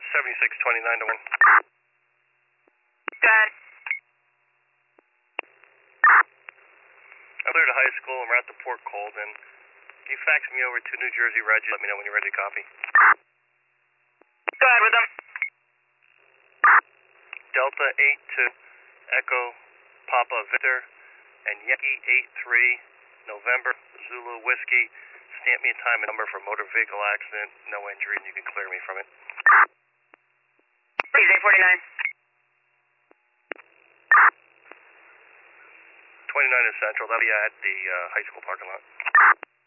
7629 to 1. Go ahead. I'm clear to high school and we're at the Port Colden. Can you fax me over to New Jersey Reg? Let me know when you're ready to copy. Go ahead with them. Delta 8 to Echo Papa Victor and Yankee 83 November Zulu Whiskey. Stamp me a time and number for motor vehicle accident, no injury, and you can clear me from it. Please, 849. 29 is Central. That'll be at the high school parking lot.